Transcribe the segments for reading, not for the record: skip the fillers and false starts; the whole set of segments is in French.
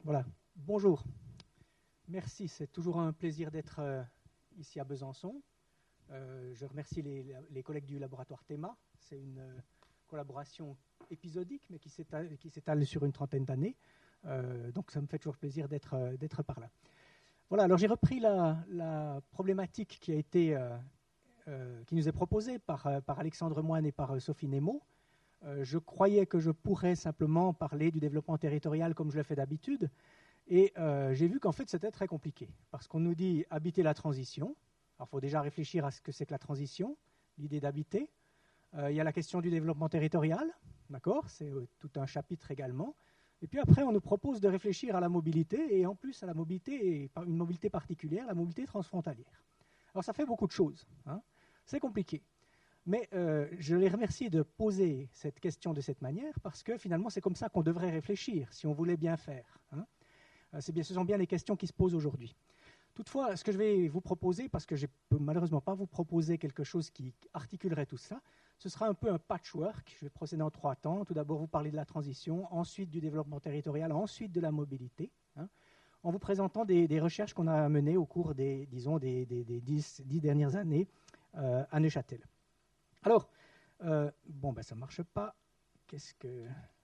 Voilà, bonjour. Merci, c'est toujours un plaisir d'être ici à Besançon. Je remercie les collègues du laboratoire Théma. C'est une collaboration épisodique, mais qui s'étale sur une trentaine d'années. Donc ça me fait toujours plaisir d'être par là. Voilà, alors j'ai repris la problématique qui nous est proposée par Alexandre Moine et par Sophie Nemo. Je croyais que je pourrais simplement parler du développement territorial comme je le fais d'habitude, et j'ai vu qu'en fait c'était très compliqué, parce qu'on nous dit habiter la transition. Alors il faut déjà réfléchir à ce que c'est que la transition, l'idée d'habiter. Il y a la question du développement territorial, d'accord, c'est tout un chapitre également. Et puis après on nous propose de réfléchir à la mobilité, et en plus à la mobilité, et une mobilité particulière, la mobilité transfrontalière. Alors ça fait beaucoup de choses, hein. C'est compliqué. Mais je les remercie de poser cette question de cette manière, parce que finalement, c'est comme ça qu'on devrait réfléchir, si on voulait bien faire, hein. Ce sont bien les questions qui se posent aujourd'hui. Toutefois, ce que je vais vous proposer, parce que je ne peux malheureusement pas vous proposer quelque chose qui articulerait tout ça, ce sera un peu un patchwork. Je vais procéder en 3 temps. Tout d'abord, vous parler de la transition, ensuite du développement territorial, ensuite de la mobilité, hein, en vous présentant des recherches qu'on a menées au cours des 10 dernières années à Neuchâtel. Alors, ça ne marche pas. Qu'est-ce que...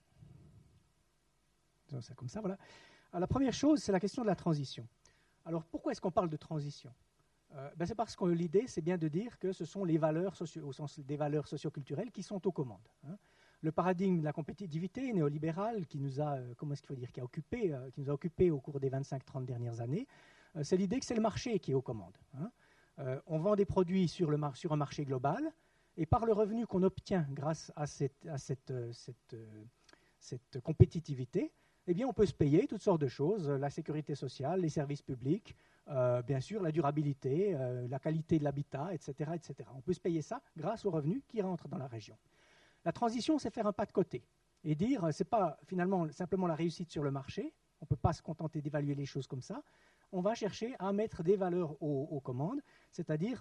Ça, comme ça, voilà. Alors, la première chose, c'est la question de la transition. Alors, pourquoi est-ce qu'on parle de transition ? C'est parce que l'idée, c'est bien de dire que ce sont les valeurs, au sens des valeurs socioculturelles, qui sont aux commandes, hein. Le paradigme de la compétitivité néolibérale qui nous a, qui nous a occupé au cours des 25-30 dernières années, c'est l'idée que c'est le marché qui est aux commandes, hein. On vend des produits sur un marché global, et par le revenu qu'on obtient grâce à cette compétitivité, eh bien, on peut se payer toutes sortes de choses, la sécurité sociale, les services publics, bien sûr la durabilité, la qualité de l'habitat, etc., etc. On peut se payer ça grâce aux revenus qui rentrent dans la région. La transition, c'est faire un pas de côté et dire, ce n'est pas finalement simplement la réussite sur le marché, on ne peut pas se contenter d'évaluer les choses comme ça, on va chercher à mettre des valeurs aux commandes, c'est-à-dire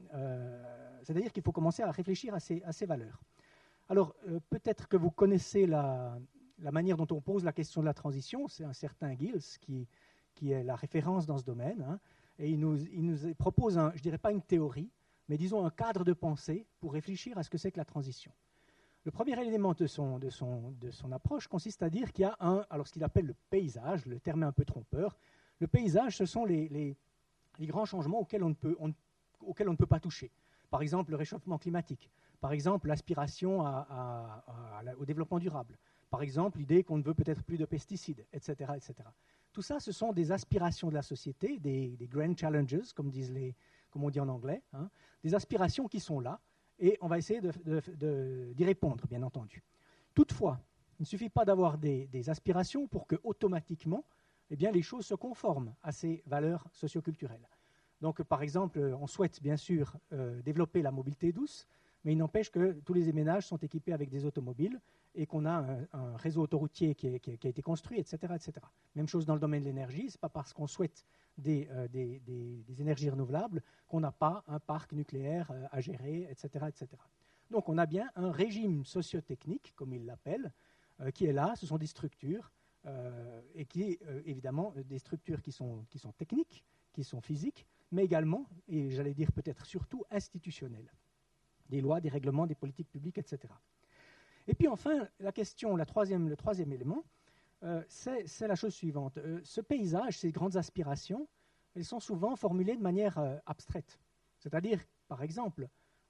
qu'il faut commencer à réfléchir à ces valeurs. Alors, peut-être que vous connaissez la manière dont on pose la question de la transition, c'est un certain Gilles qui est la référence dans ce domaine, hein, et il nous propose, je ne dirais pas une théorie, mais disons un cadre de pensée pour réfléchir à ce que c'est que la transition. Le premier élément de son approche consiste à dire qu'il y a alors ce qu'il appelle le paysage, le terme est un peu trompeur. Le paysage, ce sont les grands changements auxquels on ne peut pas toucher. Par exemple, le réchauffement climatique. Par exemple, l'aspiration au développement durable. Par exemple, l'idée qu'on ne veut peut-être plus de pesticides, etc., etc. Tout ça, ce sont des aspirations de la société, des grand challenges, comme on dit en anglais, hein, des aspirations qui sont là, et on va essayer d'y répondre, bien entendu. Toutefois, il ne suffit pas d'avoir des aspirations pour que, automatiquement, eh bien, les choses se conforment à ces valeurs socioculturelles. Donc, par exemple, on souhaite bien sûr développer la mobilité douce, mais il n'empêche que tous les ménages sont équipés avec des automobiles et qu'on a un réseau autoroutier qui a été construit, etc., etc. Même chose dans le domaine de l'énergie, ce n'est pas parce qu'on souhaite des énergies renouvelables qu'on n'a pas un parc nucléaire à gérer, etc., etc. Donc, on a bien un régime socio-technique, comme il l'appelle, qui est là. Ce sont des structures, et qui, évidemment, des structures qui sont techniques, qui sont physiques, mais également, et j'allais dire peut-être surtout, institutionnelles. Des lois, des règlements, des politiques publiques, etc. Et puis enfin, le troisième élément, c'est la chose suivante. Ce paysage, ces grandes aspirations, elles sont souvent formulées de manière abstraite. C'est-à-dire, par exemple,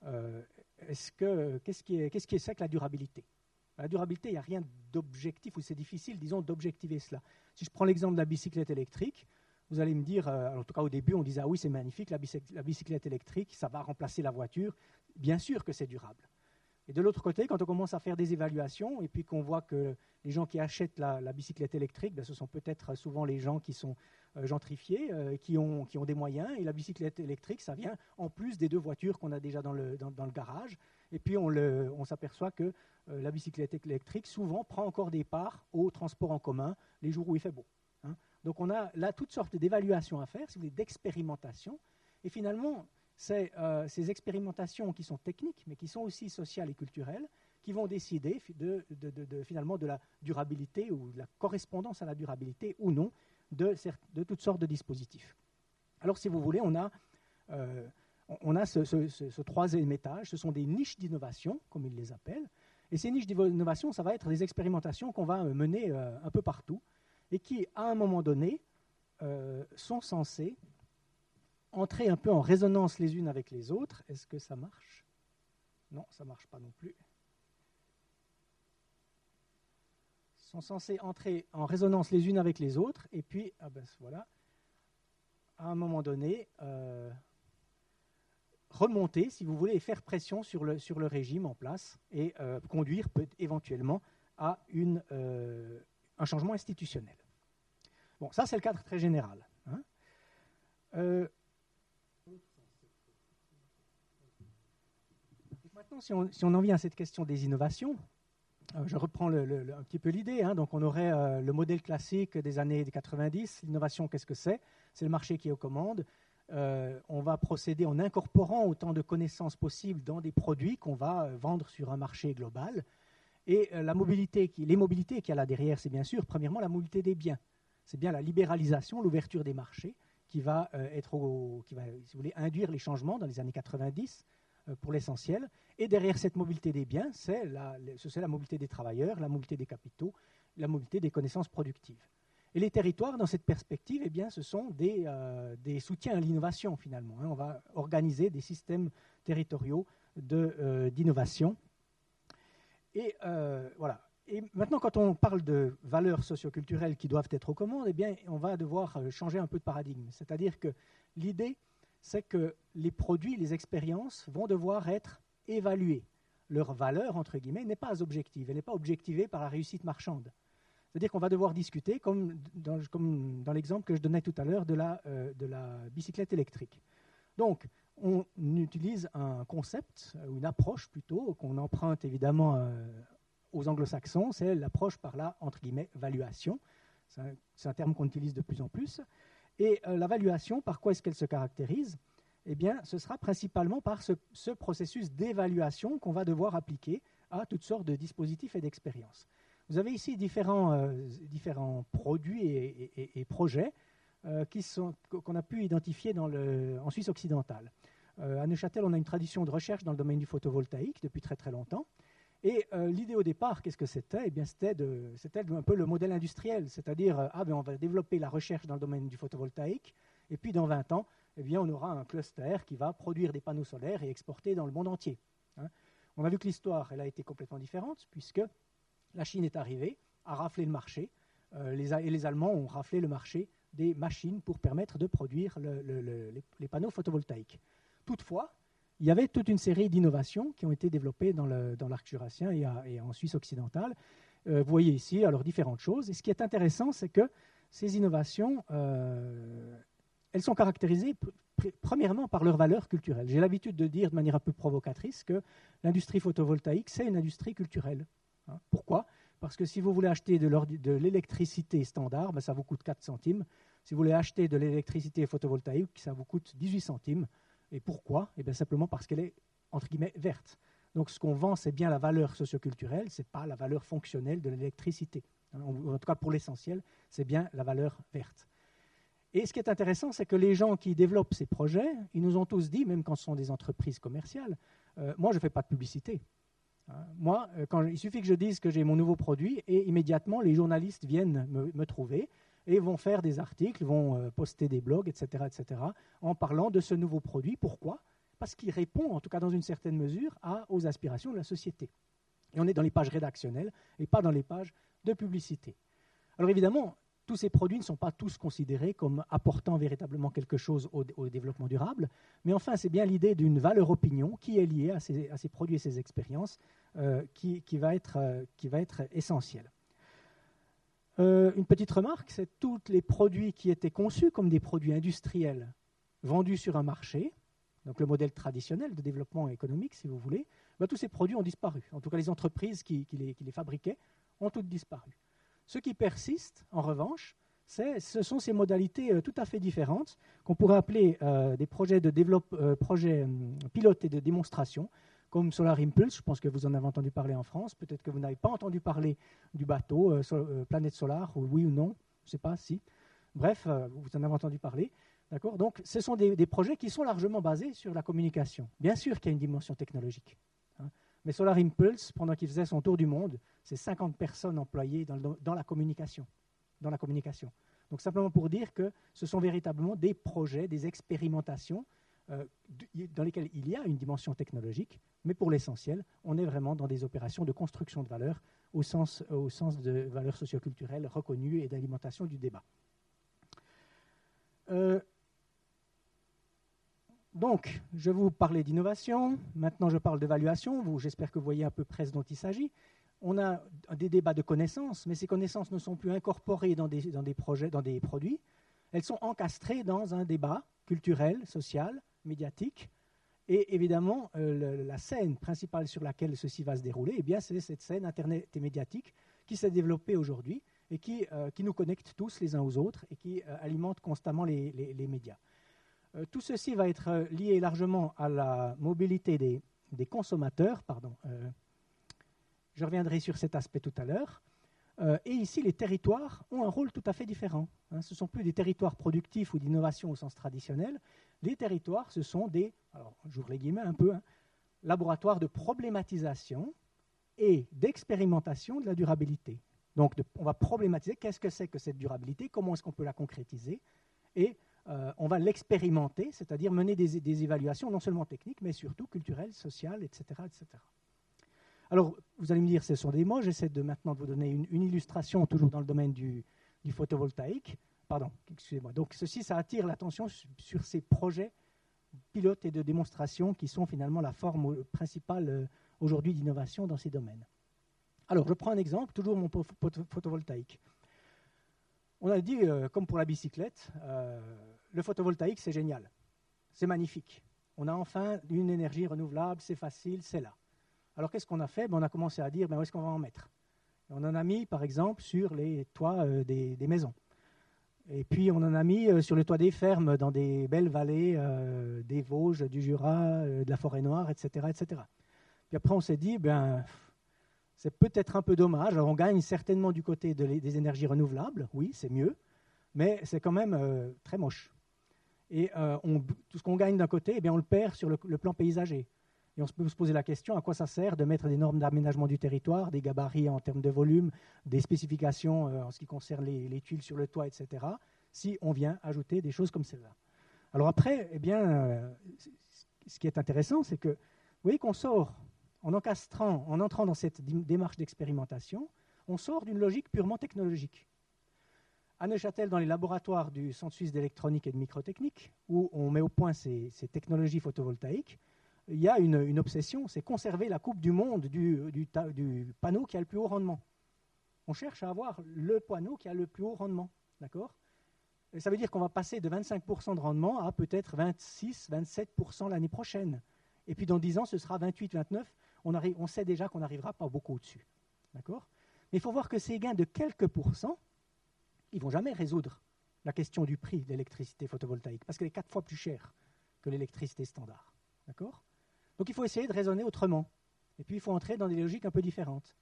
qu'est-ce qui est que la durabilité ? La durabilité, il n'y a rien d'objectif, ou c'est difficile, disons, d'objectiver cela. Si je prends l'exemple de la bicyclette électrique, vous allez me dire, en tout cas au début, on disait « Ah oui, c'est magnifique, la bicyclette électrique, ça va remplacer la voiture. » Bien sûr que c'est durable. Et de l'autre côté, quand on commence à faire des évaluations et puis qu'on voit que les gens qui achètent la bicyclette électrique, ce sont peut-être souvent les gens qui sont gentrifiés, qui ont des moyens. Et la bicyclette électrique, ça vient en plus des 2 voitures qu'on a déjà dans le garage. Et puis on s'aperçoit que la bicyclette électrique, souvent, prend encore des parts au transport en commun les jours où il fait beau, hein. Donc on a là toutes sortes d'évaluations à faire, si vous voulez, d'expérimentation. Et finalement, c'est ces expérimentations qui sont techniques, mais qui sont aussi sociales et culturelles, qui vont décider finalement de la durabilité ou de la correspondance à la durabilité ou non de toutes sortes de dispositifs. Alors, si vous voulez, on a ce troisième étage, ce sont des niches d'innovation, comme ils les appellent. Et ces niches d'innovation, ça va être des expérimentations qu'on va mener un peu partout et qui, à un moment donné, sont censées entrer un peu en résonance les unes avec les autres. Est-ce que ça marche? Non, ça ne marche pas non plus. Sont censées entrer en résonance les unes avec les autres et puis, voilà, à un moment donné, remonter, si vous voulez, et faire pression sur le régime en place et conduire éventuellement à un changement institutionnel. Bon, ça, c'est le cadre très général. Hein. Maintenant, si on en vient à cette question des innovations, je reprends un petit peu l'idée. Hein. Donc, on aurait le modèle classique des années 90. L'innovation, qu'est-ce que c'est? C'est le marché qui est aux commandes. On va procéder en incorporant autant de connaissances possibles dans des produits qu'on va vendre sur un marché global. Et les mobilités qu'il y a là derrière, c'est bien sûr, premièrement, la mobilité des biens. C'est bien la libéralisation, l'ouverture des marchés qui va, si vous voulez, induire les changements dans les années 90 pour l'essentiel. Et derrière cette mobilité des biens, c'est la mobilité des travailleurs, la mobilité des capitaux, la mobilité des connaissances productives. Et les territoires, dans cette perspective, eh bien, ce sont des soutiens à l'innovation, finalement. Hein. On va organiser des systèmes territoriaux d'innovation. Et voilà. Et maintenant, quand on parle de valeurs socioculturelles qui doivent être aux commandes, eh bien, on va devoir changer un peu de paradigme. C'est-à-dire que l'idée, c'est que les produits, les expériences vont devoir être évaluées. Leur valeur, entre guillemets, n'est pas objective. Elle n'est pas objectivée par la réussite marchande. C'est-à-dire qu'on va devoir discuter, comme dans l'exemple que je donnais tout à l'heure de la bicyclette électrique. Donc, on utilise un concept, ou une approche plutôt, qu'on emprunte évidemment aux anglo-saxons, c'est l'approche par la, entre guillemets, valuation. C'est un terme qu'on utilise de plus en plus. Et la valuation, par quoi est-ce qu'elle se caractérise? Eh bien, ce sera principalement par ce processus d'évaluation qu'on va devoir appliquer à toutes sortes de dispositifs et d'expériences. Vous avez ici différents produits et projets qu'on a pu identifier en Suisse occidentale. À Neuchâtel, on a une tradition de recherche dans le domaine du photovoltaïque depuis très très longtemps. Et l'idée au départ, qu'est-ce que c'était? Eh bien, c'était un peu le modèle industriel, c'est-à-dire on va développer la recherche dans le domaine du photovoltaïque, et puis dans 20 ans, eh bien, on aura un cluster qui va produire des panneaux solaires et exporter dans le monde entier. Hein. On a vu que l'histoire, elle a été complètement différente, puisque la Chine est arrivée, a raflé le marché, et les Allemands ont raflé le marché des machines pour permettre de produire les panneaux photovoltaïques. Toutefois, il y avait toute une série d'innovations qui ont été développées dans l'arc jurassien et en Suisse occidentale. Vous voyez ici alors différentes choses. Et ce qui est intéressant, c'est que ces innovations, elles sont caractérisées premièrement par leur valeur culturelle. J'ai l'habitude de dire de manière un peu provocatrice que l'industrie photovoltaïque, c'est une industrie culturelle. Hein. Pourquoi? Parce que si vous voulez acheter de l'électricité standard, ça vous coûte 4 centimes. Si vous voulez acheter de l'électricité photovoltaïque, ça vous coûte 18 centimes. Et pourquoi? Eh bien, simplement parce qu'elle est, entre guillemets, verte. Donc, ce qu'on vend, c'est bien la valeur socioculturelle, ce n'est pas la valeur fonctionnelle de l'électricité. En tout cas, pour l'essentiel, c'est bien la valeur verte. Et ce qui est intéressant, c'est que les gens qui développent ces projets, ils nous ont tous dit, même quand ce sont des entreprises commerciales, moi, je ne fais pas de publicité. Moi, il suffit que je dise que j'ai mon nouveau produit et immédiatement, les journalistes viennent me trouver et vont faire des articles, vont poster des blogs, etc., en parlant de ce nouveau produit. Pourquoi? Parce qu'il répond, en tout cas dans une certaine mesure, aux aspirations de la société. Et on est dans les pages rédactionnelles et pas dans les pages de publicité. Alors évidemment, tous ces produits ne sont pas tous considérés comme apportant véritablement quelque chose au développement durable, mais enfin, c'est bien l'idée d'une valeur opinion qui est liée à ces produits et ces expériences qui va être essentielle. Une petite remarque, c'est tous les produits qui étaient conçus comme des produits industriels vendus sur un marché, donc le modèle traditionnel de développement économique, si vous voulez, tous ces produits ont disparu. En tout cas, les entreprises qui les fabriquaient ont toutes disparu. Ce qui persiste, en revanche, ce sont ces modalités tout à fait différentes qu'on pourrait appeler des projets pilotes et de démonstration comme Solar Impulse. Je pense que vous en avez entendu parler en France. Peut-être que vous n'avez pas entendu parler du bateau Planète Solar, ou oui ou non, je ne sais pas si. Bref, vous en avez entendu parler. D'accord ? Donc, ce sont des projets qui sont largement basés sur la communication. Bien sûr qu'il y a une dimension technologique. Mais Solar Impulse, pendant qu'il faisait son tour du monde, c'est 50 personnes employées dans la communication. Donc, simplement pour dire que ce sont véritablement des projets, des expérimentations dans lesquelles il y a une dimension technologique, mais pour l'essentiel, on est vraiment dans des opérations de construction de valeur au sens de valeurs socioculturelles reconnues et d'alimentation du débat. Donc, je vous parlais d'innovation, maintenant je parle d'évaluation, j'espère que vous voyez à peu près ce dont il s'agit. On a des débats de connaissances, mais ces connaissances ne sont plus incorporées dans des projets, dans des produits, elles sont encastrées dans un débat culturel, social, médiatique, et évidemment, la scène principale sur laquelle ceci va se dérouler, eh bien, c'est cette scène Internet et médiatique qui s'est développée aujourd'hui et qui nous connecte tous les uns aux autres et qui alimente constamment les médias. Tout ceci va être lié largement à la mobilité des consommateurs. Je reviendrai sur cet aspect tout à l'heure. Et ici, les territoires ont un rôle tout à fait différent. Ce ne sont plus des territoires productifs ou d'innovation au sens traditionnel. Les territoires, ce sont alors j'ouvre les guillemets un peu, laboratoires de problématisation et d'expérimentation de la durabilité. Donc, on va problématiser qu'est-ce que c'est que cette durabilité, comment est-ce qu'on peut la concrétiser, et on va l'expérimenter, c'est-à-dire mener des évaluations non seulement techniques, mais surtout culturelles, sociales, etc., etc. Alors, vous allez me dire, ce sont des mots. J'essaie maintenant de vous donner une illustration, toujours dans le domaine du photovoltaïque. Pardon, excusez-moi. Donc, ça attire l'attention sur ces projets pilotes et de démonstration qui sont finalement la forme principale aujourd'hui d'innovation dans ces domaines. Alors, je prends un exemple, toujours mon photovoltaïque. On a dit, comme pour la bicyclette, le photovoltaïque, c'est génial, c'est magnifique. On a enfin une énergie renouvelable, c'est facile, c'est là. Alors, qu'est-ce qu'on a fait ? On a commencé à dire, où est-ce qu'on va en mettre ? Et on en a mis, par exemple, sur les toits des maisons. Et puis, on en a mis sur les toits des fermes, dans des belles vallées des Vosges, du Jura, de la Forêt-Noire, etc., etc. Puis après, on s'est dit, c'est peut-être un peu dommage. Alors, on gagne certainement du côté des énergies renouvelables, oui, c'est mieux, mais c'est quand même très moche. Et tout ce qu'on gagne d'un côté, on le perd sur le plan paysager. Et on peut se poser la question, à quoi ça sert de mettre des normes d'aménagement du territoire, des gabarits en termes de volume, des spécifications en ce qui concerne les tuiles sur le toit, etc., si on vient ajouter des choses comme celle-là. Alors après, ce qui est intéressant, c'est que, vous voyez qu'on sort, en entrant dans cette démarche d'expérimentation, on sort d'une logique purement technologique. À Neuchâtel, dans les laboratoires du Centre suisse d'électronique et de microtechnique, où on met au point ces technologies photovoltaïques, il y a une obsession, c'est conserver la coupe du monde du panneau qui a le plus haut rendement. On cherche à avoir le panneau qui a le plus haut rendement, d'accord ? Et ça veut dire qu'on va passer de 25% de rendement à peut-être 26-27% l'année prochaine. Et puis dans 10 ans, ce sera 28-29%. On sait déjà qu'on n'arrivera pas beaucoup au-dessus, d'accord ? Mais il faut voir que ces gains de quelques pourcents, ils ne vont jamais résoudre la question du prix de l'électricité photovoltaïque, parce qu'elle est 4 fois plus chère que l'électricité standard, d'accord ? Donc il faut essayer de raisonner autrement. Et puis il faut entrer dans des logiques un peu différentes.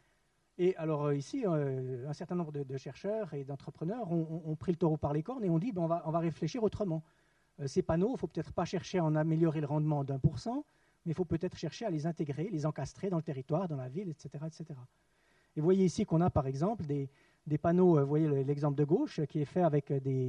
Et alors ici, un certain nombre de chercheurs et d'entrepreneurs ont pris le taureau par les cornes et ont dit on va réfléchir autrement. Ces panneaux, il ne faut peut-être pas chercher à en améliorer le rendement d'1%, mais il faut peut-être chercher à les intégrer, les encastrer dans le territoire, dans la ville, etc. etc. Et vous voyez ici qu'on a par exemple des panneaux, vous voyez l'exemple de gauche qui est fait avec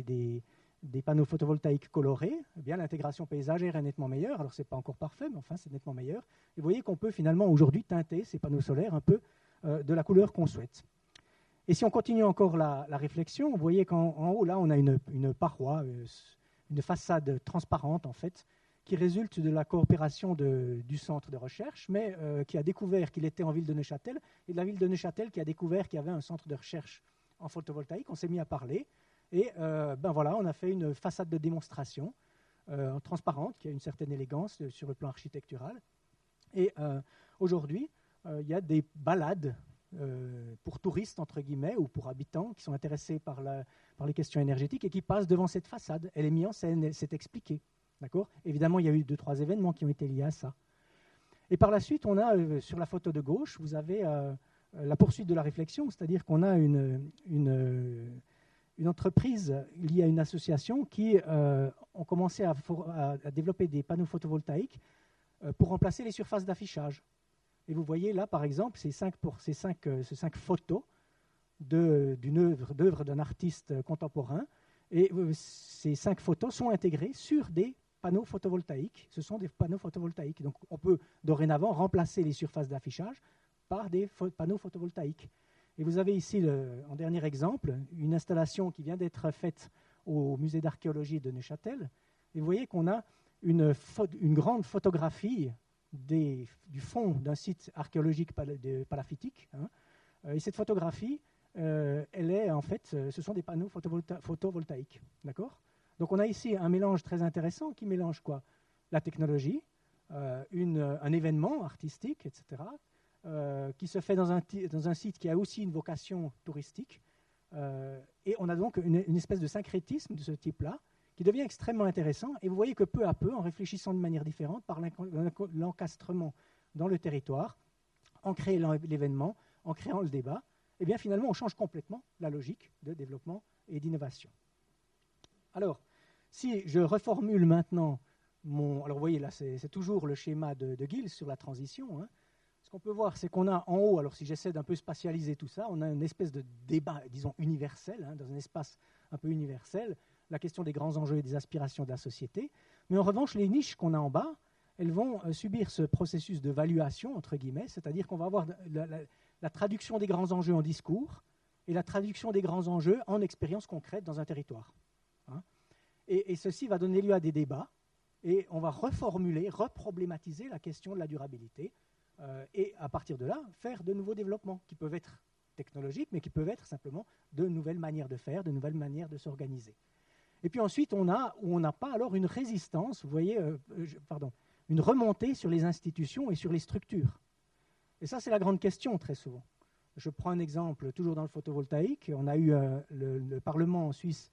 des panneaux photovoltaïques colorés, eh bien l'intégration paysagère est nettement meilleure. Alors, ce n'est pas encore parfait, mais enfin, c'est nettement meilleur. Et vous voyez qu'on peut finalement aujourd'hui teinter ces panneaux solaires un peu de la couleur qu'on souhaite. Et si on continue encore la réflexion, vous voyez qu'en haut, là, on a une paroi, une façade transparente, en fait, qui résulte de la coopération du centre de recherche, mais qui a découvert qu'il était en ville de Neuchâtel, et de la ville de Neuchâtel qui a découvert qu'il y avait un centre de recherche en photovoltaïque. On s'est mis à parler. Et voilà, on a fait une façade de démonstration transparente qui a une certaine élégance sur le plan architectural. Et aujourd'hui, il y a des balades pour touristes, entre guillemets, ou pour habitants qui sont intéressés par les questions énergétiques et qui passent devant cette façade. Elle est mise en scène, elle s'est expliquée. D'accord ? Évidemment, il y a eu 2-3 événements qui ont été liés à ça. Et par la suite, on a, sur la photo de gauche, vous avez la poursuite de la réflexion, c'est-à-dire qu'on a une entreprise liée à une association qui ont commencé à développer des panneaux photovoltaïques pour remplacer les surfaces d'affichage. Et vous voyez là, par exemple, ces cinq photos d'œuvre d'un artiste contemporain. Et ces 5 photos sont intégrées sur des panneaux photovoltaïques. Ce sont des panneaux photovoltaïques. Donc on peut dorénavant remplacer les surfaces d'affichage par des panneaux photovoltaïques. Et vous avez ici, en dernier exemple, une installation qui vient d'être faite au musée d'archéologie de Neuchâtel. Et vous voyez qu'on a une grande photographie du fond d'un site archéologique palaffitique. Et cette photographie, elle est en fait, ce sont des panneaux photovoltaïques. D'accord ? Donc on a ici un mélange très intéressant qui mélange quoi ? La technologie, un événement artistique, etc., qui se fait dans un site qui a aussi une vocation touristique. Et on a donc une espèce de syncrétisme de ce type-là qui devient extrêmement intéressant. Et vous voyez que peu à peu, en réfléchissant de manière différente, par l'encastrement dans le territoire, en créant l'événement, en créant le débat, eh bien finalement on change complètement la logique de développement et d'innovation. Alors, si je reformule maintenant alors vous voyez là, c'est toujours le schéma de Gill sur la transition. Ce qu'on peut voir, c'est qu'on a en haut, alors si j'essaie d'un peu spatialiser tout ça, on a une espèce de débat, disons, universel, dans un espace un peu universel, la question des grands enjeux et des aspirations de la société. Mais en revanche, les niches qu'on a en bas, elles vont subir ce processus de valuation, entre guillemets, c'est-à-dire qu'on va avoir la traduction des grands enjeux en discours et la traduction des grands enjeux en expériences concrètes dans un territoire. Et ceci va donner lieu à des débats et on va reformuler, reproblématiser la question de la durabilité et à partir de là, faire de nouveaux développements qui peuvent être technologiques mais qui peuvent être simplement de nouvelles manières de faire, de nouvelles manières de s'organiser. Et puis ensuite, on n'a pas alors une résistance, vous voyez, une remontée sur les institutions et sur les structures. Et ça, c'est la grande question très souvent. Je prends un exemple, toujours dans le photovoltaïque. On a eu le Parlement en Suisse,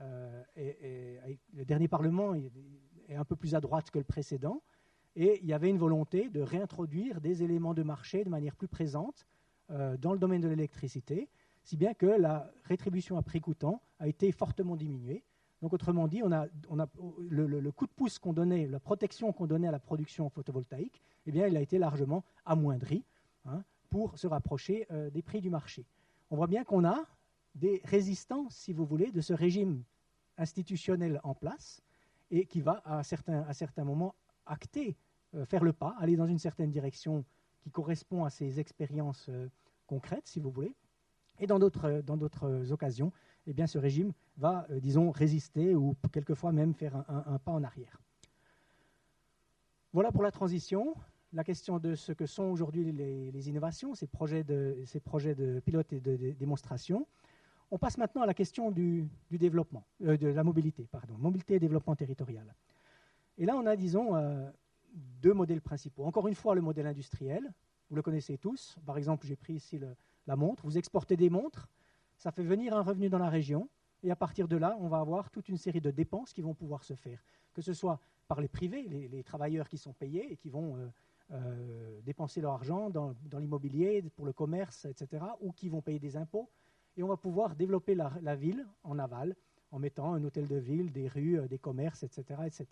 le dernier Parlement est un peu plus à droite que le précédent, et il y avait une volonté de réintroduire des éléments de marché de manière plus présente dans le domaine de l'électricité, si bien que la rétribution à prix coûtant a été fortement diminuée. Donc autrement dit, on a le coup de pouce qu'on donnait, la protection qu'on donnait à la production photovoltaïque, eh bien, il a été largement amoindri pour se rapprocher des prix du marché. On voit bien qu'on a des résistances, si vous voulez, de ce régime institutionnel en place et qui va à certains moments acter, faire le pas, aller dans une certaine direction qui correspond à ces expériences concrètes, si vous voulez. Et dans d'autres occasions, eh bien, ce régime va, disons, résister ou quelquefois même faire un pas en arrière. Voilà pour la transition. La question de ce que sont aujourd'hui les innovations, ces projets de pilote et de démonstration. On passe maintenant à la question du développement, de la mobilité, mobilité et développement territorial. Et là, on a, disons, 2 modèles principaux. Encore une fois, le modèle industriel, vous le connaissez tous. Par exemple, j'ai pris ici la montre. Vous exportez des montres, ça fait venir un revenu dans la région, et à partir de là, on va avoir toute une série de dépenses qui vont pouvoir se faire, que ce soit par les privés, les travailleurs qui sont payés et qui vont dépenser leur argent dans l'immobilier, pour le commerce, etc., ou qui vont payer des impôts. Et on va pouvoir développer la ville en aval, en mettant un hôtel de ville, des rues, des commerces, etc., etc.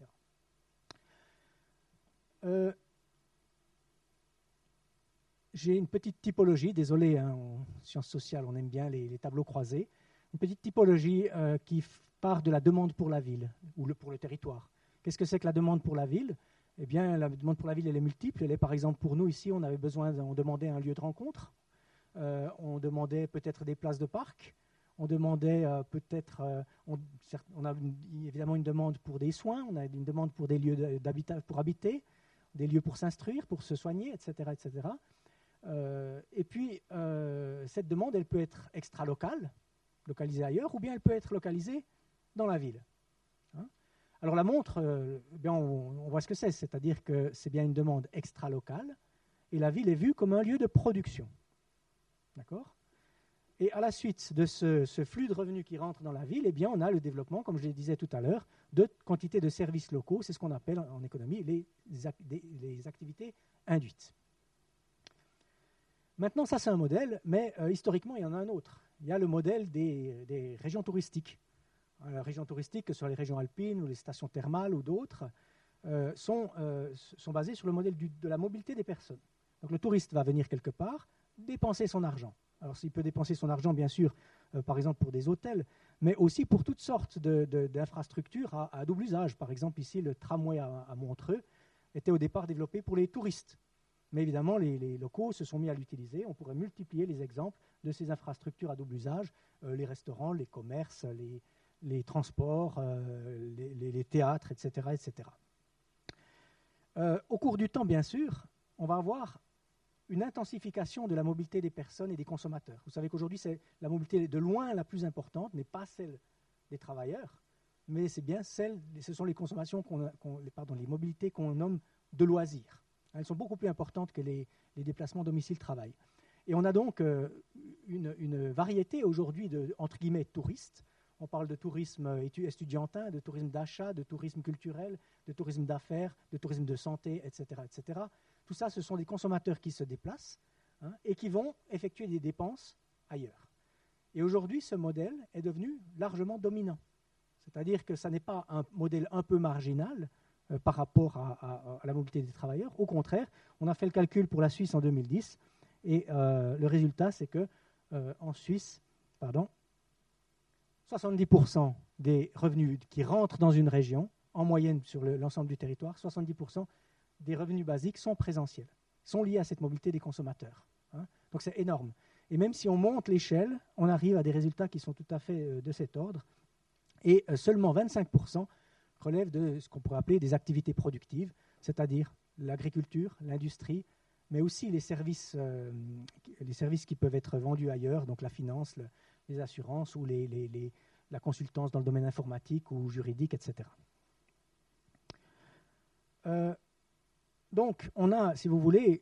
J'ai une petite typologie, désolé, en sciences sociales, on aime bien les tableaux croisés, une petite typologie qui part de la demande pour la ville, ou pour le territoire. Qu'est-ce que c'est que la demande pour la ville ? Eh bien, la demande pour la ville, elle est multiple. Elle est, par exemple, pour nous, ici, on demandait un lieu de rencontre, on demandait peut-être des places de parc, on demandait on a évidemment une demande pour des soins, on a une demande pour des lieux d'habitat pour habiter, des lieux pour s'instruire, pour se soigner, etc., etc. Et puis, cette demande, elle peut être extra-locale, localisée ailleurs, ou bien elle peut être localisée dans la ville. Alors la montre, on voit ce que c'est-à-dire que c'est bien une demande extra-locale, et la ville est vue comme un lieu de production. D'accord ? Et à la suite de ce flux de revenus qui rentre dans la ville, eh bien, on a le développement, comme je le disais tout à l'heure, de quantité de services locaux. C'est ce qu'on appelle en économie les activités induites. Maintenant, ça c'est un modèle, mais historiquement, il y en a un autre. Il y a le modèle des régions touristiques. Les régions touristiques, que ce soit les régions alpines ou les stations thermales ou d'autres, sont basées sur le modèle de la mobilité des personnes. Donc le touriste va venir quelque part, dépenser son argent. Alors s'il peut dépenser son argent, bien sûr, par exemple pour des hôtels, mais aussi pour toutes sortes d'infrastructures à double usage. Par exemple, ici, le tramway à Montreux était au départ développé pour les touristes. Mais évidemment, les locaux se sont mis à l'utiliser. On pourrait multiplier les exemples de ces infrastructures à double usage, les restaurants, les commerces, les transports, les théâtres, etc. etc. Au cours du temps, bien sûr, on va avoir une intensification de la mobilité des personnes et des consommateurs. Vous savez qu'aujourd'hui, c'est la mobilité de loin la plus importante, n'est pas celle des travailleurs, mais c'est bien ce sont les consommations les mobilités qu'on nomme de loisirs. Elles sont beaucoup plus importantes que les déplacements domicile-travail. Et on a donc une variété aujourd'hui de, entre guillemets, touristes. On parle de tourisme estudiantin, de tourisme d'achat, de tourisme culturel, de tourisme d'affaires, de tourisme de santé, etc., etc. Tout ça, ce sont des consommateurs qui se déplacent et qui vont effectuer des dépenses ailleurs. Et aujourd'hui, ce modèle est devenu largement dominant. C'est-à-dire que ce n'est pas un modèle un peu marginal par rapport à la mobilité des travailleurs. Au contraire, on a fait le calcul pour la Suisse en 2010 et le résultat, c'est que en Suisse, 70% des revenus qui rentrent dans une région, en moyenne sur l'ensemble du territoire, 70% des revenus basiques sont présentiels, sont liés à cette mobilité des consommateurs. Donc c'est énorme. Et même si on monte l'échelle, on arrive à des résultats qui sont tout à fait de cet ordre. Et seulement 25% relèvent de ce qu'on pourrait appeler des activités productives, c'est-à-dire l'agriculture, l'industrie, mais aussi les services qui peuvent être vendus ailleurs, donc la finance, les assurances ou la consultance dans le domaine informatique ou juridique, etc. Donc, on a, si vous voulez,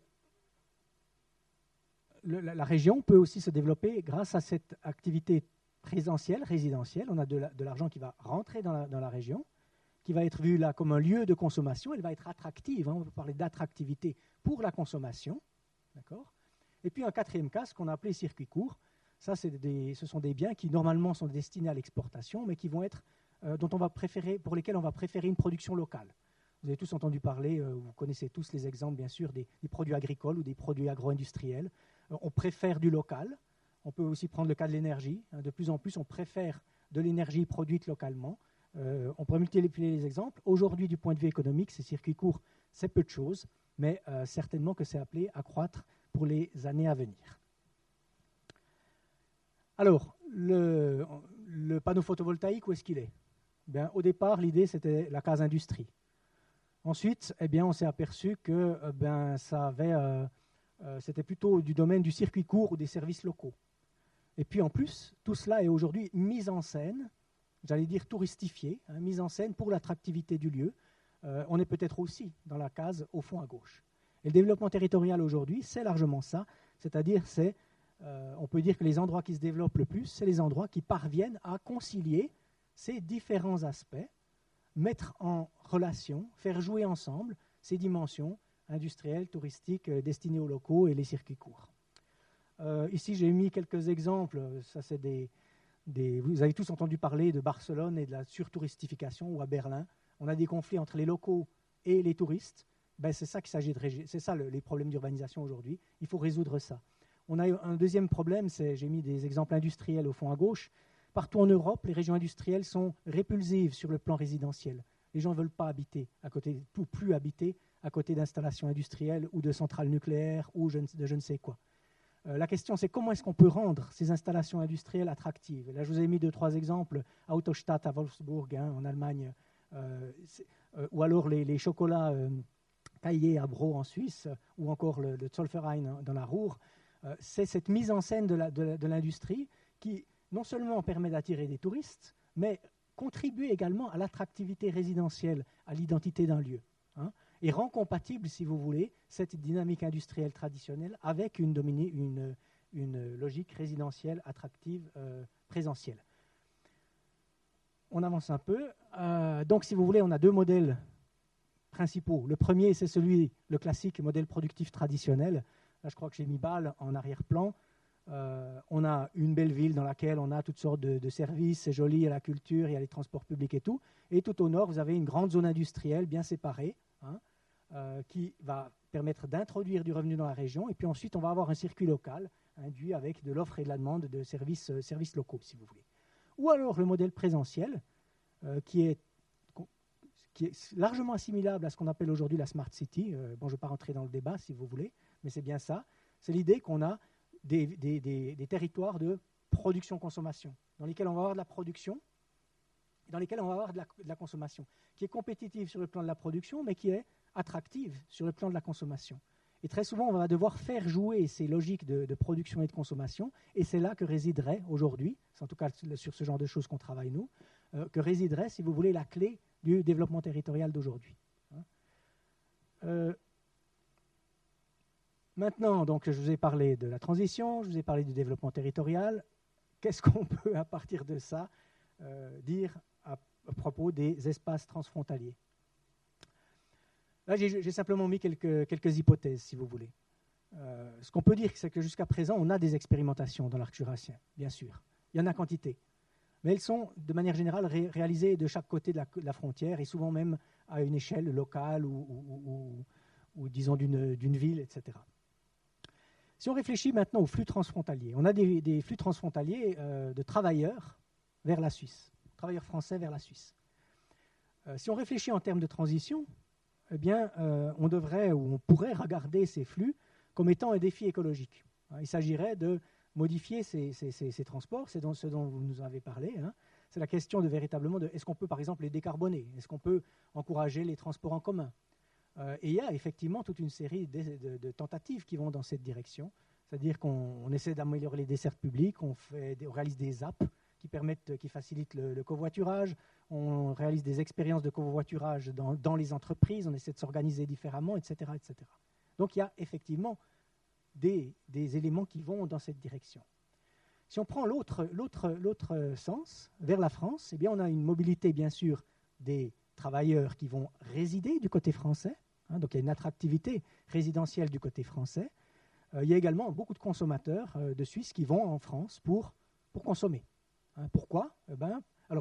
la région peut aussi se développer grâce à cette activité présentielle, résidentielle. On a de l'argent qui va rentrer dans la région, qui va être vu là comme un lieu de consommation. Elle va être attractive, on peut parler d'attractivité pour la consommation. D'accord ? Et puis un quatrième cas, ce qu'on a appelé circuit court. Ça, ce sont des biens qui normalement sont destinés à l'exportation, mais qui vont être, pour lesquels on va préférer une production locale. Vous avez tous entendu parler, vous connaissez tous les exemples, bien sûr, des produits agricoles ou des produits agro-industriels. On préfère du local. On peut aussi prendre le cas de l'énergie. De plus en plus, on préfère de l'énergie produite localement. On pourrait multiplier les exemples. Aujourd'hui, du point de vue économique, ces circuits courts, c'est peu de choses, mais certainement que c'est appelé à croître pour les années à venir. Alors, le panneau photovoltaïque, où est-ce qu'il est ? Bien, au départ, l'idée, c'était la case industrie. Ensuite, on s'est aperçu que c'était plutôt du domaine du circuit court ou des services locaux. Et puis, en plus, tout cela est aujourd'hui mis en scène, j'allais dire touristifié, mis en scène pour l'attractivité du lieu. On est peut-être aussi dans la case au fond à gauche. Et le développement territorial aujourd'hui, c'est largement ça, c'est-à-dire on peut dire que les endroits qui se développent le plus, c'est les endroits qui parviennent à concilier ces différents aspects, mettre en relation, faire jouer ensemble ces dimensions industrielles, touristiques, destinées aux locaux et les circuits courts. Ici, j'ai mis quelques exemples. Ça, c'est vous avez tous entendu parler de Barcelone et de la surtouristification, ou à Berlin. On a des conflits entre les locaux et les touristes. C'est ça qu'il s'agit de régler. C'est ça les problèmes d'urbanisation aujourd'hui. Il faut résoudre ça. On a un deuxième problème, j'ai mis des exemples industriels au fond à gauche. Partout en Europe, les régions industrielles sont répulsives sur le plan résidentiel. Les gens ne veulent pas habiter plus habiter à côté d'installations industrielles ou de centrales nucléaires ou de je ne sais quoi. La question, c'est comment est-ce qu'on peut rendre ces installations industrielles attractives. Là, je vous ai mis 2-3 exemples. Autostadt à Wolfsburg, en Allemagne, ou alors les chocolats Caillé à Braux en Suisse, ou encore le Zollverein dans la Ruhr. C'est cette mise en scène de l'industrie qui non seulement permet d'attirer des touristes, mais contribue également à l'attractivité résidentielle, à l'identité d'un lieu, et rend compatible, si vous voulez, cette dynamique industrielle traditionnelle avec une une logique résidentielle, attractive, présentielle. On avance un peu. Donc, si vous voulez, on a deux modèles principaux. Le premier, c'est le classique modèle productif traditionnel. Là, je crois que j'ai mis Bâle en arrière-plan. On a une belle ville dans laquelle on a toutes sortes de services, c'est joli, il y a la culture, il y a les transports publics et tout. Et tout au nord, vous avez une grande zone industrielle bien séparée, qui va permettre d'introduire du revenu dans la région. Et puis ensuite, on va avoir un circuit local induit avec de l'offre et de la demande de services locaux, si vous voulez. Ou alors le modèle présentiel, qui est largement assimilable à ce qu'on appelle aujourd'hui la Smart City. Je ne vais pas rentrer dans le débat, si vous voulez, mais c'est bien ça. C'est l'idée qu'on a des territoires de production-consommation, dans lesquels on va avoir de la production, dans lesquels on va avoir de la consommation, qui est compétitive sur le plan de la production, mais qui est attractive sur le plan de la consommation. Et très souvent, on va devoir faire jouer ces logiques de production et de consommation, et c'est là que résiderait aujourd'hui, c'est en tout cas sur ce genre de choses qu'on travaille nous, que résiderait, si vous voulez, la clé du développement territorial d'aujourd'hui. Maintenant, donc, je vous ai parlé de la transition, je vous ai parlé du développement territorial. Qu'est-ce qu'on peut, à partir de ça, dire à propos des espaces transfrontaliers? Là, j'ai simplement mis quelques hypothèses, si vous voulez. Ce qu'on peut dire, c'est que jusqu'à présent, on a des expérimentations dans l'arc jurassien, bien sûr. Il y en a quantité. Mais elles sont, de manière générale, réalisées de chaque côté de la frontière, et souvent même à une échelle locale ou disons, d'une ville, etc. Si on réfléchit maintenant aux flux transfrontaliers, on a des flux transfrontaliers de travailleurs vers la Suisse, travailleurs français vers la Suisse. Si on réfléchit en termes de transition, eh bien, on devrait ou on pourrait regarder ces flux comme étant un défi écologique. Il s'agirait de modifier ces transports, c'est ce dont vous nous avez parlé. C'est la question de véritablement est-ce qu'on peut par exemple les décarboner? Est-ce qu'on peut encourager les transports en commun? Et il y a effectivement toute une série de tentatives qui vont dans cette direction. C'est-à-dire qu'on essaie d'améliorer les dessertes publiques, on réalise des apps qui facilitent le covoiturage, on réalise des expériences de covoiturage dans les entreprises, on essaie de s'organiser différemment, etc., etc. Donc il y a effectivement des éléments qui vont dans cette direction. Si on prend l'autre sens, vers la France, eh bien on a une mobilité bien sûr des travailleurs qui vont résider du côté français, donc il y a une attractivité résidentielle du côté français. Il y a également beaucoup de consommateurs de Suisse qui vont en France pour consommer. Pourquoi? Alors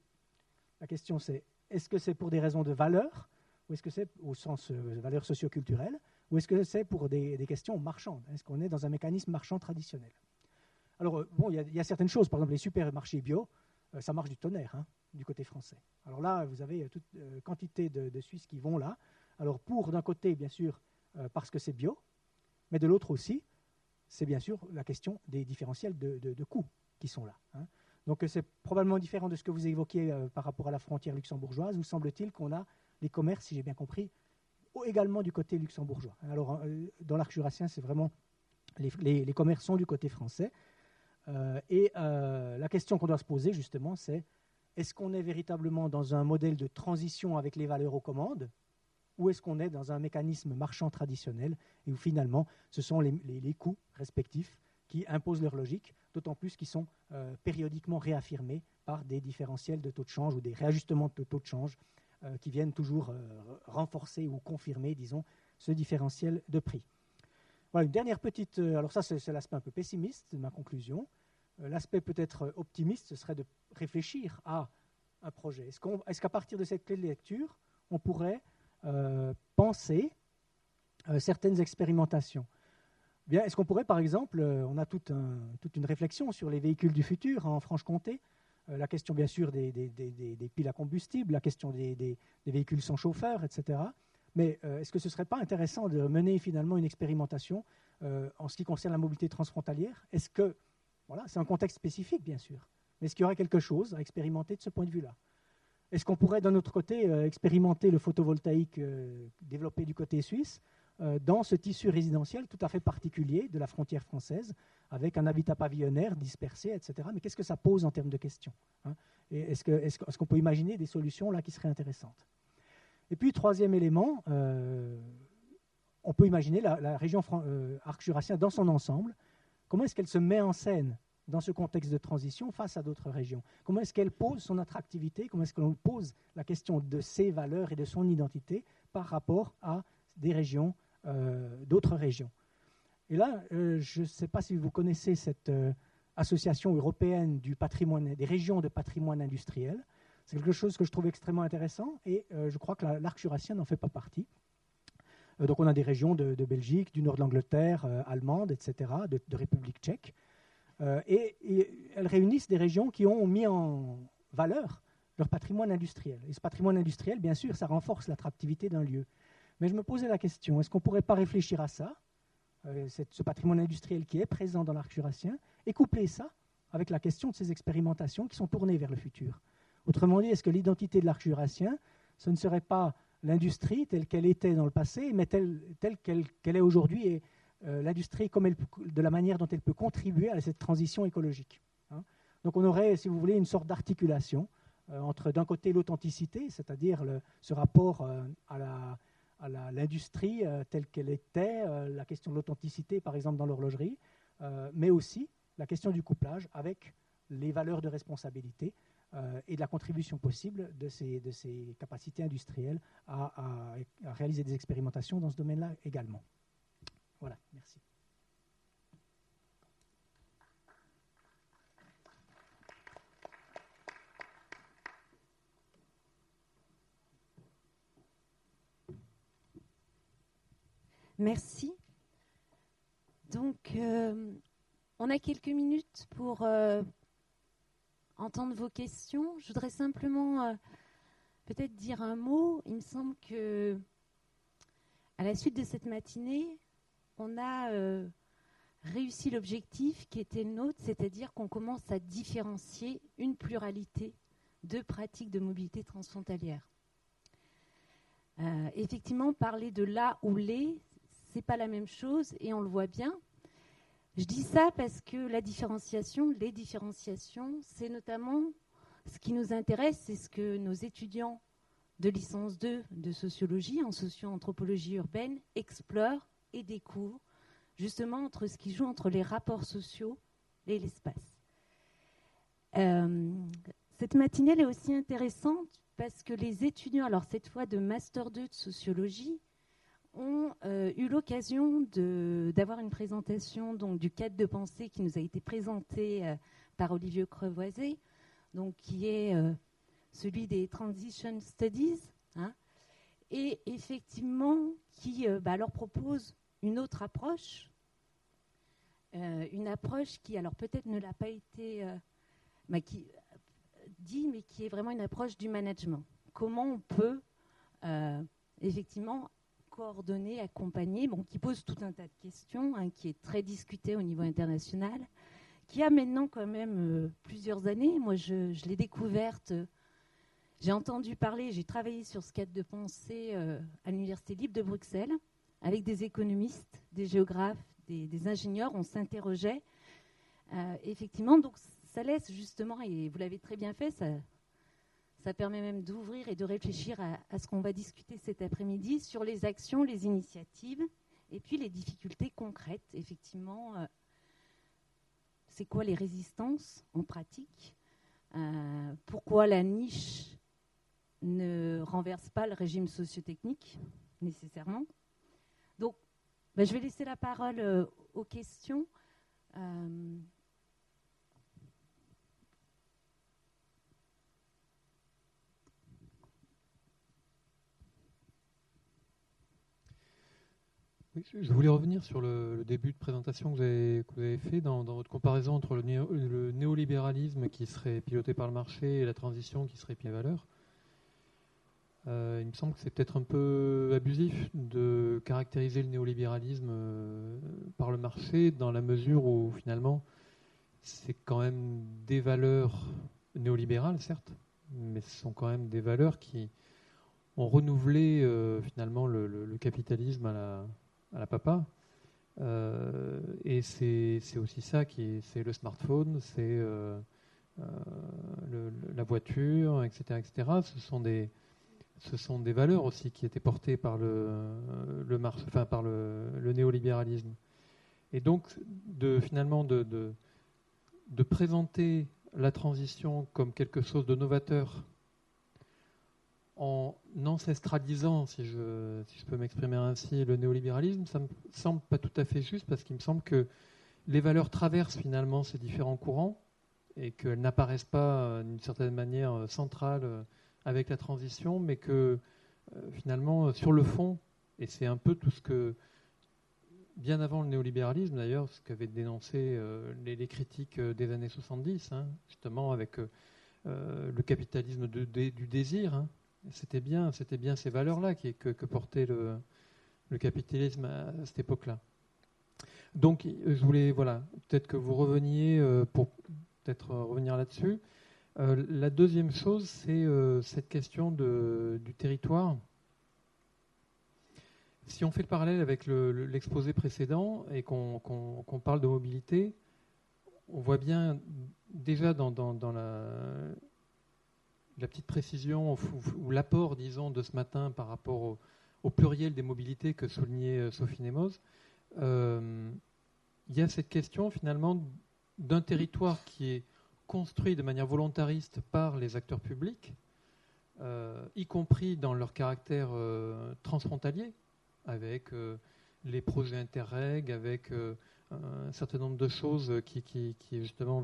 la question c'est, est-ce que c'est pour des raisons de valeur, ou est-ce que c'est au sens valeur socio-culturelle, ou est-ce que c'est pour des questions marchandes? Est-ce qu'on est dans un mécanisme marchand traditionnel? Alors, il y a certaines choses, par exemple les supermarchés bio, ça marche du tonnerre du côté français. Alors là, vous avez toute quantité de Suisses qui vont là. Alors d'un côté, bien sûr, parce que c'est bio, mais de l'autre aussi, c'est bien sûr la question des différentiels de coûts qui sont là. Donc c'est probablement différent de ce que vous évoquiez par rapport à la frontière luxembourgeoise, où semble-t-il qu'on a les commerces, si j'ai bien compris, également du côté luxembourgeois. Alors dans l'arc jurassien, c'est vraiment les commerces sont du côté français. Et la question qu'on doit se poser justement, c'est est-ce qu'on est véritablement dans un modèle de transition avec les valeurs aux commandes, ou est-ce qu'on est dans un mécanisme marchand traditionnel et où finalement ce sont les coûts respectifs qui imposent leur logique, d'autant plus qu'ils sont périodiquement réaffirmés par des différentiels de taux de change ou des réajustements de taux de change qui viennent toujours renforcer ou confirmer, disons, ce différentiel de prix. Voilà, une dernière petite... alors ça, c'est l'aspect un peu pessimiste de ma conclusion. L'aspect peut-être optimiste, ce serait de réfléchir à un projet. Est-ce qu'à partir de cette clé de lecture, on pourrait penser certaines expérimentations? Bien, est-ce qu'on pourrait, par exemple, on a toute une réflexion sur les véhicules du futur en Franche-Comté, la question bien sûr des piles à combustible, la question des véhicules sans chauffeur, etc. Mais est-ce que ce ne serait pas intéressant de mener finalement une expérimentation en ce qui concerne la mobilité transfrontalière? Est-ce que, voilà, c'est un contexte spécifique bien sûr, mais est-ce qu'il y aurait quelque chose à expérimenter de ce point de vue-là? Est-ce qu'on pourrait, d'un autre côté, expérimenter le photovoltaïque développé du côté suisse dans ce tissu résidentiel tout à fait particulier de la frontière française, avec un habitat pavillonnaire dispersé, etc. Mais qu'est-ce que ça pose en termes de questions, Et est-ce qu'on peut imaginer des solutions là qui seraient intéressantes? Et puis, troisième élément, on peut imaginer la région arc jurassien dans son ensemble comment est-ce qu'elle se met en scène dans ce contexte de transition face à d'autres régions? Comment est-ce qu'elle pose son attractivité? Comment est-ce que l'on pose la question de ses valeurs et de son identité par rapport à des régions, d'autres régions? Et là, je ne sais pas si vous connaissez cette association européenne du patrimoine, des régions de patrimoine industriel. C'est quelque chose que je trouve extrêmement intéressant et je crois que l'arc jurassien n'en fait pas partie. Donc on a des régions de Belgique, du nord de l'Angleterre, allemande, etc., de République tchèque. Et elles réunissent des régions qui ont mis en valeur leur patrimoine industriel. Et ce patrimoine industriel, bien sûr, ça renforce l'attractivité d'un lieu. Mais je me posais la question, est-ce qu'on ne pourrait pas réfléchir à ça, ce patrimoine industriel qui est présent dans l'arc jurassien, et coupler ça avec la question de ces expérimentations qui sont tournées vers le futur? Autrement dit, est-ce que l'identité de l'arc jurassien, ce ne serait pas l'industrie telle qu'elle était dans le passé, mais telle qu'elle est aujourd'hui, et l'industrie de la manière dont elle peut contribuer à cette transition écologique, hein. Donc on aurait, si vous voulez, une sorte d'articulation entre d'un côté l'authenticité, c'est-à-dire ce rapport à l'industrie telle qu'elle était, la question de l'authenticité par exemple dans l'horlogerie, mais aussi la question du couplage avec les valeurs de responsabilité et de la contribution possible de ces capacités industrielles à réaliser des expérimentations dans ce domaine-là également. Voilà, merci. Merci. Donc, on a quelques minutes pour entendre vos questions. Je voudrais simplement peut-être dire un mot. Il me semble que à la suite de cette matinée, on a réussi l'objectif qui était le nôtre, c'est-à-dire qu'on commence à différencier une pluralité de pratiques de mobilité transfrontalière. Effectivement, parler de là ou les, c'est pas la même chose et on le voit bien. Je dis ça parce que les différenciations, c'est notamment ce qui nous intéresse, c'est ce que nos étudiants de licence 2 de sociologie, en socio-anthropologie urbaine, explorent et découvrent, justement entre ce qui joue entre les rapports sociaux et l'espace. Cette matinée, elle est aussi intéressante parce que les étudiants, alors cette fois de Master 2 de sociologie, ont eu l'occasion d'avoir une présentation donc, du cadre de pensée qui nous a été présenté par Olivier Crevoiset, donc, qui est celui des Transition Studies, hein, et effectivement qui leur propose une autre approche, une approche qui alors peut-être ne l'a pas été qui dit, mais qui est vraiment une approche du management. Comment on peut effectivement coordonner, accompagner, qui pose tout un tas de questions, hein, qui est très discuté au niveau international, qui a maintenant quand même plusieurs années. Moi, je l'ai découverte, j'ai entendu parler, j'ai travaillé sur ce cadre de pensée à l'Université libre de Bruxelles, avec des économistes, des géographes, des ingénieurs, on s'interrogeait. Effectivement, donc ça laisse justement, et vous l'avez très bien fait, ça permet même d'ouvrir et de réfléchir à ce qu'on va discuter cet après-midi sur les actions, les initiatives et puis les difficultés concrètes. Effectivement, c'est quoi les résistances en pratique? Pourquoi la niche ne renverse pas le régime socio-technique nécessairement? Donc, je vais laisser la parole aux questions. Oui, je voulais revenir sur le début de présentation que vous avez fait dans votre comparaison entre le néolibéralisme qui serait piloté par le marché et la transition qui serait pilotée par les valeurs. Il me semble que c'est peut-être un peu abusif de caractériser le néolibéralisme par le marché dans la mesure où finalement c'est quand même des valeurs néolibérales, certes, mais ce sont quand même des valeurs qui ont renouvelé finalement le capitalisme à la papa, et c'est aussi ça c'est le smartphone, c'est la voiture, etc., etc. Ce sont des valeurs aussi qui étaient portées par le néolibéralisme. Et donc, finalement, de présenter la transition comme quelque chose de novateur en ancestralisant, si je peux m'exprimer ainsi, le néolibéralisme, ça me semble pas tout à fait juste, parce qu'il me semble que les valeurs traversent finalement ces différents courants et qu'elles n'apparaissent pas d'une certaine manière centrales avec la transition, mais que finalement, sur le fond, et c'est un peu tout ce que, bien avant le néolibéralisme d'ailleurs, ce qu'avaient dénoncé les critiques des années 70, hein, justement avec le capitalisme du désir, hein. C'était bien ces valeurs-là que portait le capitalisme à cette époque-là. Donc, je voulais, peut-être que vous reveniez pour peut-être revenir là-dessus. La deuxième chose, c'est cette question du territoire. Si on fait le parallèle avec l'exposé précédent et qu'on parle de mobilité, on voit bien déjà dans la petite précision ou l'apport, disons, de ce matin par rapport au pluriel des mobilités que soulignait Sophie Nemoz, il y a cette question finalement d'un territoire qui est construit de manière volontariste par les acteurs publics, y compris dans leur caractère transfrontalier, avec les projets Interreg, avec un certain nombre de choses qui justement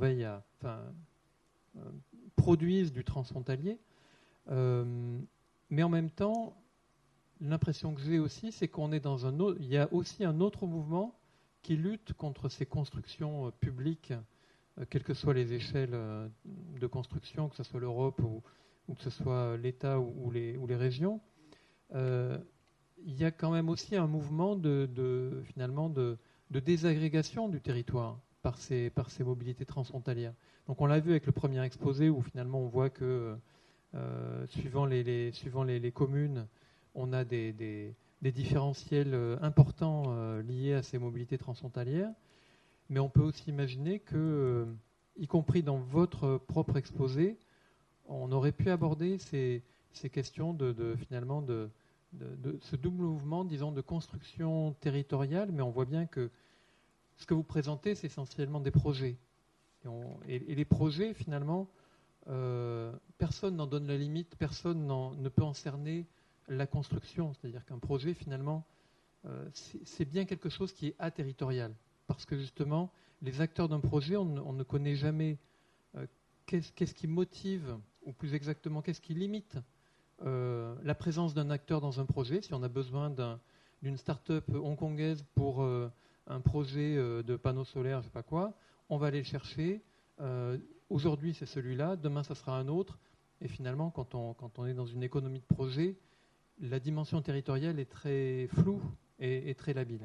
produisent du transfrontalier. Mais en même temps, l'impression que j'ai aussi, c'est qu'on est dans il y a aussi un autre mouvement qui lutte contre ces constructions publiques, quelles que soient les échelles de construction, que ce soit l'Europe ou que ce soit l'État ou les régions. Il y a quand même aussi un mouvement finalement de désagrégation du territoire par ces mobilités transfrontalières. Donc on l'a vu avec le premier exposé où finalement on voit que suivant les communes, on a des différentiels importants liés à ces mobilités transfrontalières. Mais on peut aussi imaginer que, y compris dans votre propre exposé, on aurait pu aborder ces questions finalement de ce double mouvement, disons, de construction territoriale, mais on voit bien que ce que vous présentez, c'est essentiellement des projets. Et les projets, finalement, personne n'en donne la limite, personne ne peut en cerner la construction. C'est-à-dire qu'un projet, finalement, c'est bien quelque chose qui est aterritorial. Parce que, justement, les acteurs d'un projet, on ne connaît jamais qu'est-ce qui motive, ou plus exactement, qu'est-ce qui limite la présence d'un acteur dans un projet. Si on a besoin d'une start-up hongkongaise pour un projet de panneaux solaires, je ne sais pas quoi, on va aller le chercher. Aujourd'hui, c'est celui-là, demain, ça sera un autre. Et finalement, quand on est dans une économie de projet, la dimension territoriale est très floue et très labile.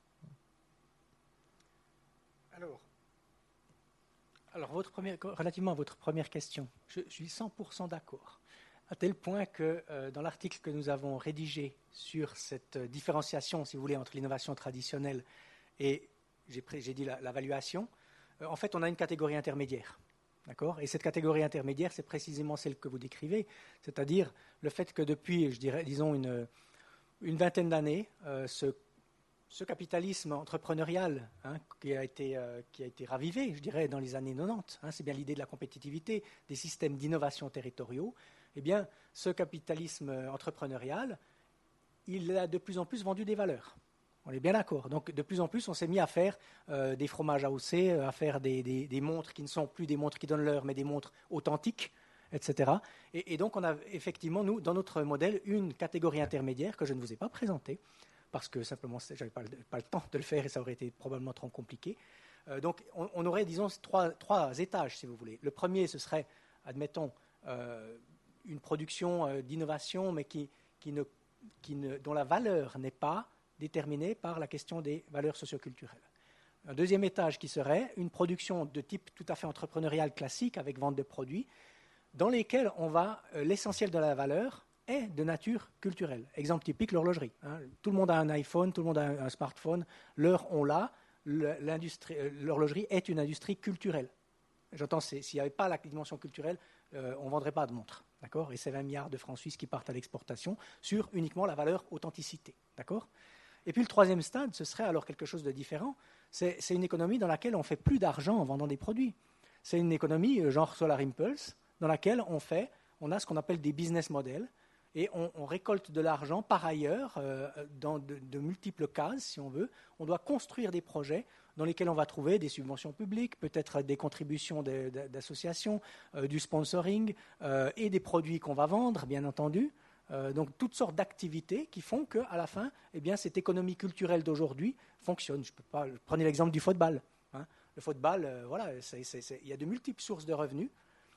Alors relativement à votre première question, je suis 100% d'accord. À tel point que dans l'article que nous avons rédigé sur cette différenciation, si vous voulez, entre l'innovation traditionnelle et, j'ai dit la valuation, en fait, on a une catégorie intermédiaire. D'accord ? Et cette catégorie intermédiaire, c'est précisément celle que vous décrivez, c'est-à-dire le fait que depuis, disons, une vingtaine d'années, ce capitalisme entrepreneurial qui a été ravivé, je dirais, dans les années 90, c'est bien l'idée de la compétitivité, des systèmes d'innovation territoriaux. Eh bien, ce capitalisme entrepreneurial, il a de plus en plus vendu des valeurs. On est bien d'accord. Donc, de plus en plus, on s'est mis à faire des fromages AOC, à faire des montres qui ne sont plus des montres qui donnent l'heure, mais des montres authentiques, etc. Et donc, on a effectivement, nous, dans notre modèle, une catégorie intermédiaire que je ne vous ai pas présentée, parce que simplement, je n'avais pas le temps de le faire et ça aurait été probablement trop compliqué. Donc, on aurait, disons, trois étages, si vous voulez. Le premier, ce serait, admettons, une production d'innovation, mais dont la valeur n'est pas déterminée par la question des valeurs socioculturelles. Un deuxième étage qui serait une production de type tout à fait entrepreneurial classique, avec vente de produits, dans lesquels l'essentiel de la valeur est de nature culturelle. Exemple typique, l'horlogerie. Tout le monde a un iPhone, tout le monde a un smartphone, l'heure on l'a, l'horlogerie est une industrie culturelle. J'entends, s'il n'y avait pas la dimension culturelle, on ne vendrait pas de montres. D'accord ? Et c'est 20 milliards de francs suisses qui partent à l'exportation sur uniquement la valeur authenticité. D'accord ? Et puis le troisième stade, ce serait alors quelque chose de différent. C'est une économie dans laquelle on fait plus d'argent en vendant des produits. C'est une économie genre Solar Impulse, dans laquelle on a ce qu'on appelle des business models, et on récolte de l'argent par ailleurs dans de multiples cases, si on veut. On doit construire des projets dans lesquels on va trouver des subventions publiques, peut-être des contributions d'associations, du sponsoring et des produits qu'on va vendre, bien entendu. Donc toutes sortes d'activités qui font qu'à la fin, eh bien, cette économie culturelle d'aujourd'hui fonctionne. Prenez l'exemple du football. Le football, voilà, il y a de multiples sources de revenus.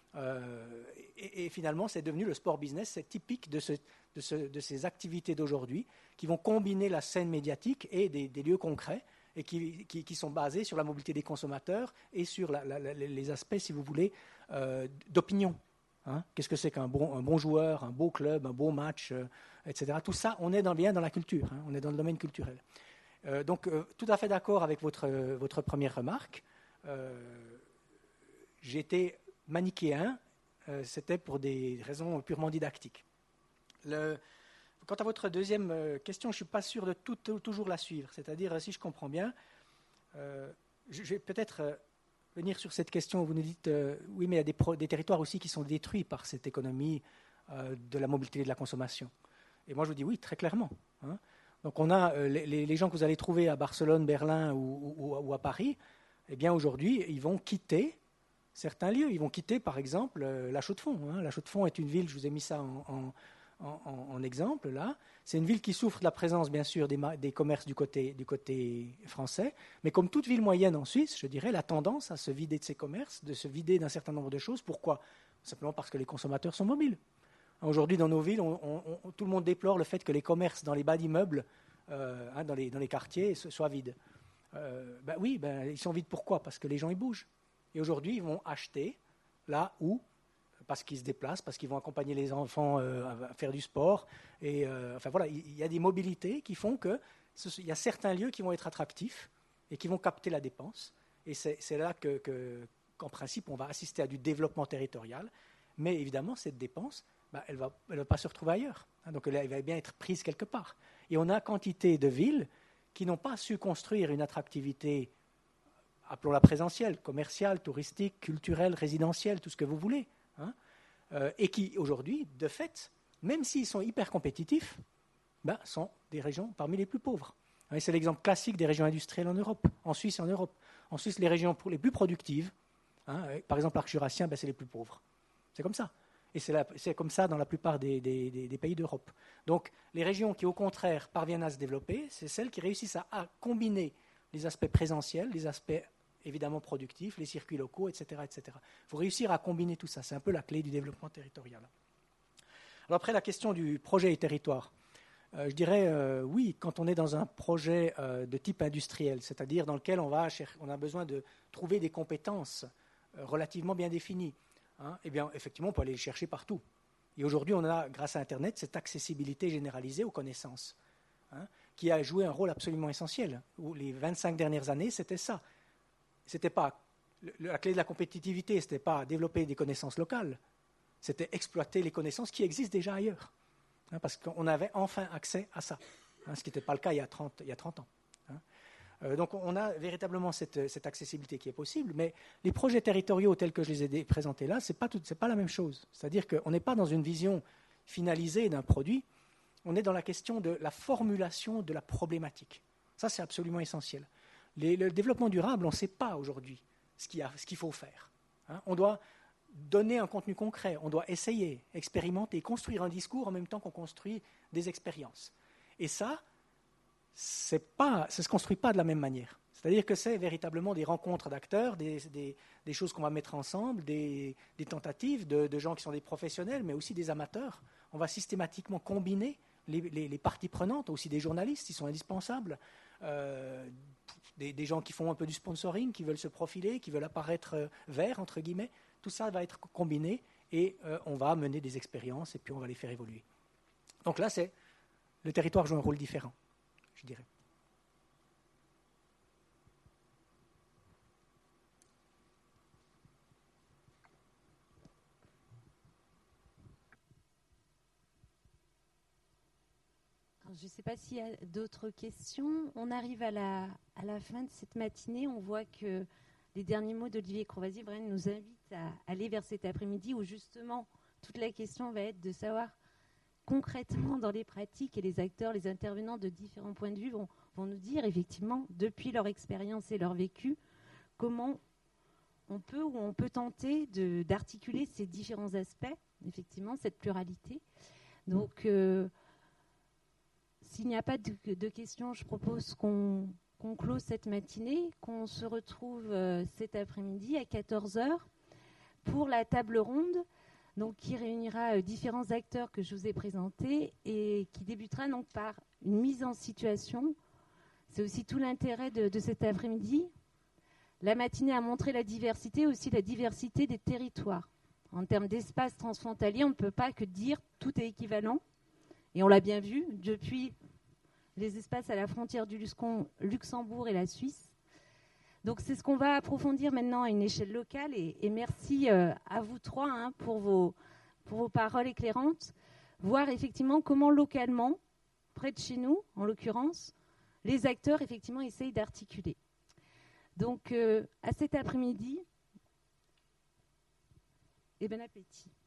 Et finalement, c'est devenu le sport business, c'est typique de ces activités d'aujourd'hui qui vont combiner la scène médiatique et des lieux concrets et qui sont basés sur la mobilité des consommateurs et sur les aspects, si vous voulez, d'opinion. Qu'est-ce que c'est qu'un bon joueur, un beau club, un beau match, etc. Tout ça, on est bien dans la culture, on est dans le domaine culturel. Donc, tout à fait d'accord avec votre première remarque. J'étais manichéen, c'était pour des raisons purement didactiques. Quant à votre deuxième question, je ne suis pas sûr de toujours la suivre. C'est-à-dire, si je comprends bien, je vais peut-être venir sur cette question où vous nous dites, oui, mais il y a des territoires aussi qui sont détruits par cette économie de la mobilité et de la consommation. Et moi, je vous dis oui, très clairement. Donc, on a les gens que vous allez trouver à Barcelone, Berlin ou à Paris, eh bien, aujourd'hui, ils vont quitter certains lieux. Ils vont quitter, par exemple, La Chaux-de-Fonds. La Chaux-de-Fonds est une ville, je vous ai mis ça en exemple, là. C'est une ville qui souffre de la présence, bien sûr, des commerces du côté français. Mais comme toute ville moyenne en Suisse, je dirais, la tendance à se vider de ses commerces, de se vider d'un certain nombre de choses. Pourquoi ? Simplement parce que les consommateurs sont mobiles. Aujourd'hui, dans nos villes, tout le monde déplore le fait que les commerces dans les bas d'immeubles, dans les quartiers, soient vides. Ils sont vides pourquoi ? Parce que les gens, ils bougent. Et aujourd'hui, ils vont acheter là où, parce qu'ils se déplacent, parce qu'ils vont accompagner les enfants à faire du sport. Et voilà, il y a des mobilités qui font qu'il y a certains lieux qui vont être attractifs et qui vont capter la dépense. Et c'est là qu'en principe, on va assister à du développement territorial. Mais évidemment, cette dépense, elle va pas se retrouver ailleurs. Donc, elle va bien être prise quelque part. Et on a quantité de villes qui n'ont pas su construire une attractivité, appelons-la présentielle, commerciale, touristique, culturelle, résidentielle, tout ce que vous voulez. Et qui, aujourd'hui, de fait, même s'ils sont hyper compétitifs, sont des régions parmi les plus pauvres. Et c'est l'exemple classique des régions industrielles en Europe, en Suisse et en Europe. En Suisse, les régions les plus productives, par exemple l'arc jurassien, c'est les plus pauvres. C'est comme ça. Et c'est comme ça dans la plupart des pays d'Europe. Donc, les régions qui, au contraire, parviennent à se développer, c'est celles qui réussissent à combiner les aspects présentiels, les aspects évidemment productifs, les circuits locaux, etc., etc. Il faut réussir à combiner tout ça. C'est un peu la clé du développement territorial. Alors après, la question du projet et territoire. Je dirais oui, quand on est dans un projet de type industriel, c'est-à-dire dans lequel on a besoin de trouver des compétences relativement bien définies, eh bien, effectivement, on peut aller les chercher partout. Et aujourd'hui, on a, grâce à Internet, cette accessibilité généralisée aux connaissances, qui a joué un rôle absolument essentiel. Les 25 dernières années, c'était ça. C'était pas la clé de la compétitivité, c'était pas développer des connaissances locales, c'était exploiter les connaissances qui existent déjà ailleurs, parce qu'on avait enfin accès à ça, ce qui n'était pas le cas il y a 30 ans. Donc on a véritablement cette accessibilité qui est possible, mais les projets territoriaux tels que je les ai présentés là, c'est pas la même chose. C'est-à-dire qu'on n'est pas dans une vision finalisée d'un produit, on est dans la question de la formulation de la problématique. Ça, c'est absolument essentiel. Le développement durable, on ne sait pas aujourd'hui ce qu'il faut faire. On doit donner un contenu concret, on doit essayer, expérimenter, construire un discours en même temps qu'on construit des expériences. Et ça ne se construit pas de la même manière. C'est-à-dire que c'est véritablement des rencontres d'acteurs, des choses qu'on va mettre ensemble, des tentatives de gens qui sont des professionnels, mais aussi des amateurs. On va systématiquement combiner les parties prenantes, aussi des journalistes, qui sont indispensables, des gens qui font un peu du sponsoring, qui veulent se profiler, qui veulent apparaître verts, entre guillemets. Tout ça va être combiné et on va mener des expériences et puis on va les faire évoluer. Donc là, le territoire joue un rôle différent, je dirais. je ne sais pas s'il y a d'autres questions. On arrive à la fin de cette matinée. On voit que les derniers mots d'Olivier Crovazier nous invitent à aller vers cet après-midi où justement toute la question va être de savoir concrètement dans les pratiques, et les acteurs, les intervenants de différents points de vue vont nous dire effectivement, depuis leur expérience et leur vécu, comment on peut tenter d'articuler ces différents aspects, effectivement, cette pluralité. Donc, s'il n'y a pas de questions, je propose qu'on close cette matinée, qu'on se retrouve cet après-midi à 14h pour la table ronde, donc, qui réunira différents acteurs que je vous ai présentés et qui débutera donc par une mise en situation. C'est aussi tout l'intérêt de cet après-midi. La matinée a montré la diversité, aussi la diversité des territoires. En termes d'espace transfrontalier, on ne peut pas que dire tout est équivalent. Et on l'a bien vu depuis les espaces à la frontière du Luxembourg et la Suisse. Donc c'est ce qu'on va approfondir maintenant à une échelle locale. Et merci à vous trois pour vos paroles éclairantes. Voir effectivement comment localement, près de chez nous en l'occurrence, les acteurs effectivement essayent d'articuler. Donc à cet après-midi, et bon appétit.